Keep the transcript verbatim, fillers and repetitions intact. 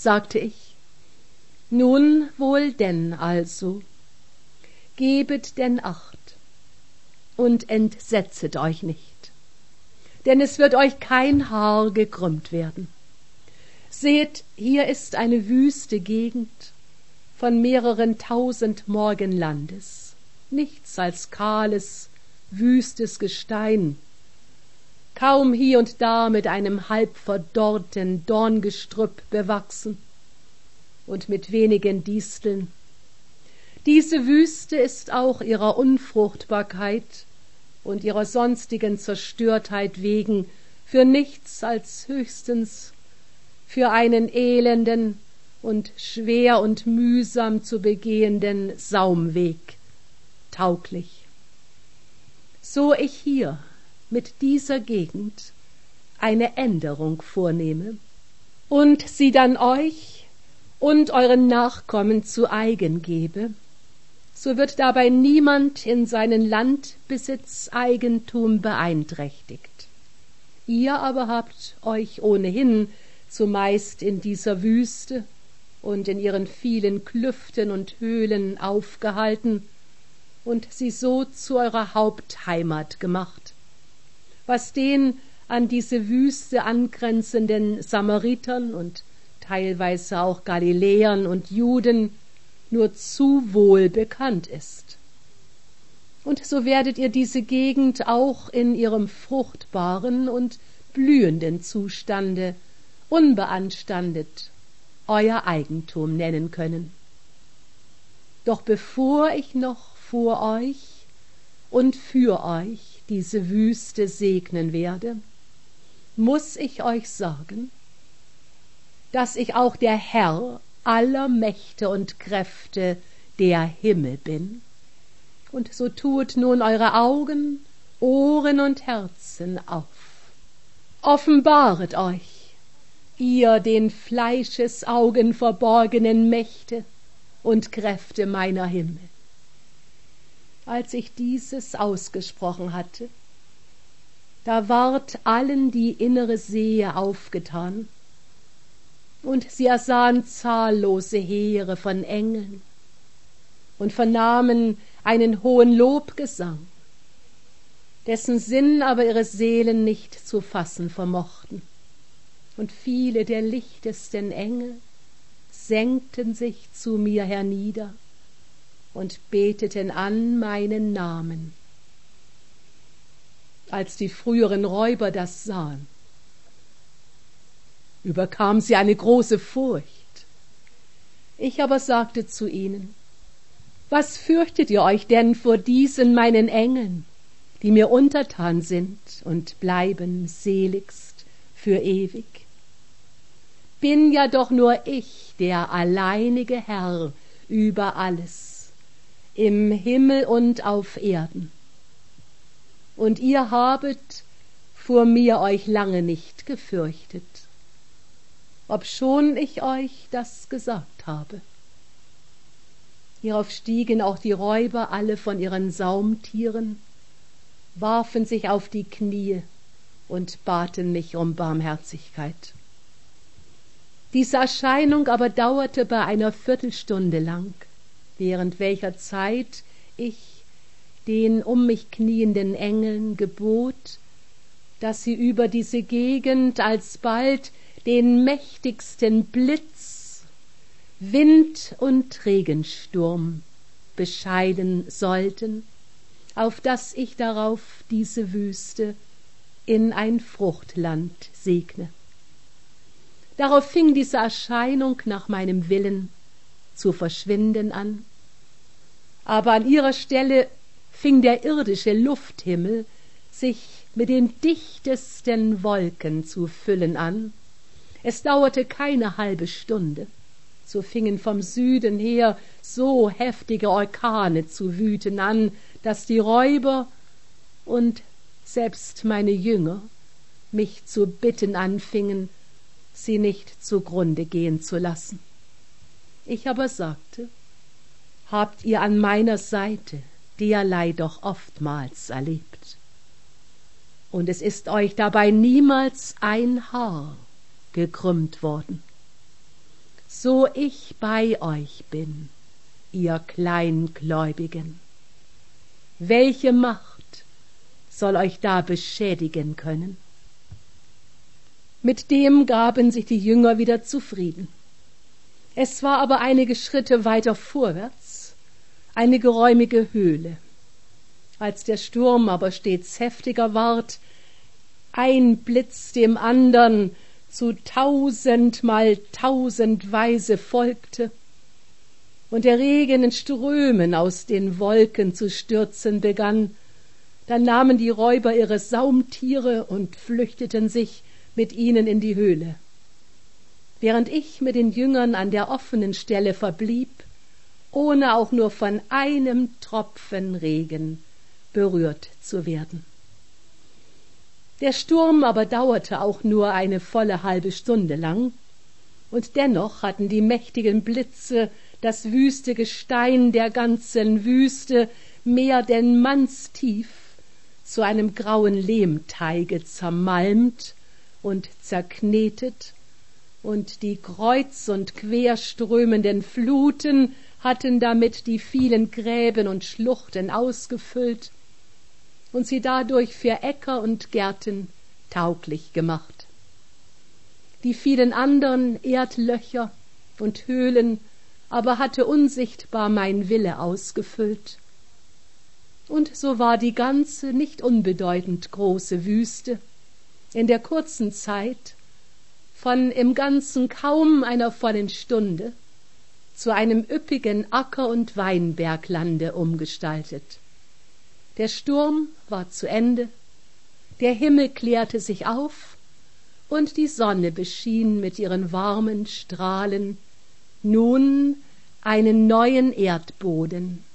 sagte ich. Nun wohl denn also, gebet denn Acht und entsetzet euch nicht, denn es wird euch kein Haar gekrümmt werden. Seht, hier ist eine wüste Gegend von mehreren tausend Morgenlandes, nichts als kahles, wüstes Gestein, kaum hier und da mit einem halb verdorrten Dorngestrüpp bewachsen und mit wenigen Disteln. Diese Wüste ist auch ihrer Unfruchtbarkeit und ihrer sonstigen Zerstörtheit wegen für nichts als höchstens für einen elenden und schwer und mühsam zu begehenden Saumweg tauglich. So ich hier mit dieser Gegend eine Änderung vornehme und sie dann euch und euren Nachkommen zu eigen gebe, so wird dabei niemand in seinen Landbesitz Eigentum beeinträchtigt. Ihr aber habt euch ohnehin zumeist in dieser Wüste und in ihren vielen Klüften und Höhlen aufgehalten und sie so zu eurer Hauptheimat gemacht, was den an diese Wüste angrenzenden Samaritern und teilweise auch Galiläern und Juden nur zu wohl bekannt ist. Und so werdet ihr diese Gegend auch in ihrem fruchtbaren und blühenden Zustande unbeanstandet euer Eigentum nennen können. Doch bevor ich noch vor euch und für euch diese Wüste segnen werde, muß ich euch sagen, dass ich auch der Herr aller Mächte und Kräfte der Himmel bin. Und so tuet nun eure Augen, Ohren und Herzen auf. Offenbaret euch, ihr den Fleischesaugen verborgenen Mächte und Kräfte meiner Himmel. Als ich dieses ausgesprochen hatte, da ward allen die innere Sehe aufgetan, und sie ersahen zahllose Heere von Engeln und vernahmen einen hohen Lobgesang, dessen Sinn aber ihre Seelen nicht zu fassen vermochten. Und viele der lichtesten Engel senkten sich zu mir hernieder und beteten an meinen Namen. Als die früheren Räuber das sahen, überkam sie eine große Furcht. Ich aber sagte zu ihnen, was fürchtet ihr euch denn vor diesen meinen Engeln, die mir untertan sind und bleiben seligst für ewig? Bin ja doch nur ich der alleinige Herr über alles, im Himmel und auf Erden. Und ihr habet vor mir euch lange nicht gefürchtet, obschon ich euch das gesagt habe. Hierauf stiegen auch die Räuber alle von ihren Saumtieren, warfen sich auf die Knie und baten mich um Barmherzigkeit. Diese Erscheinung aber dauerte bei einer Viertelstunde lang, während welcher Zeit ich den um mich knienden Engeln gebot, dass sie über diese Gegend alsbald den mächtigsten Blitz, Wind und Regensturm bescheiden sollten, auf dass ich darauf diese Wüste in ein Fruchtland segne. Darauf fing diese Erscheinung nach meinem Willen zu verschwinden an, aber an ihrer Stelle fing der irdische Lufthimmel sich mit den dichtesten Wolken zu füllen an. Es dauerte keine halbe Stunde, so fingen vom Süden her so heftige Orkane zu wüten an, dass die Räuber und selbst meine Jünger mich zu bitten anfingen, sie nicht zugrunde gehen zu lassen. Ich aber sagte, habt ihr an meiner Seite derlei doch oftmals erlebt, und es ist euch dabei niemals ein Haar gekrümmt worden. so ich bei euch bin, ihr Kleingläubigen. Welche Macht soll euch da beschädigen können? Mit dem gaben sich die Jünger wieder zufrieden. Es war aber einige Schritte weiter vorwärts eine geräumige Höhle. Als der Sturm aber stets heftiger ward, ein Blitz dem andern zu tausendmal tausendweise folgte und der Regen in Strömen aus den Wolken zu stürzen begann, dann nahmen die Räuber ihre Saumtiere und flüchteten sich mit ihnen in die Höhle. Während ich mit den Jüngern an der offenen Stelle verblieb, ohne auch nur von einem Tropfen Regen berührt zu werden. Der Sturm aber dauerte auch nur eine volle halbe Stunde lang, und dennoch hatten die mächtigen Blitze das wüste Gestein der ganzen Wüste mehr denn mannstief zu einem grauen Lehmteige zermalmt und zerknetet, und die kreuz und quer strömenden Fluten hatten damit die vielen Gräben und Schluchten ausgefüllt und sie dadurch für Äcker und Gärten tauglich gemacht. Die vielen anderen Erdlöcher und Höhlen aber hatte unsichtbar mein Wille ausgefüllt. Und so war die ganze nicht unbedeutend große Wüste in der kurzen Zeit von im Ganzen kaum einer vollen Stunde zu einem üppigen Acker- und Weinberglande umgestaltet. Der Sturm war zu Ende, der Himmel klärte sich auf, und die Sonne beschien mit ihren warmen Strahlen nun einen neuen Erdboden,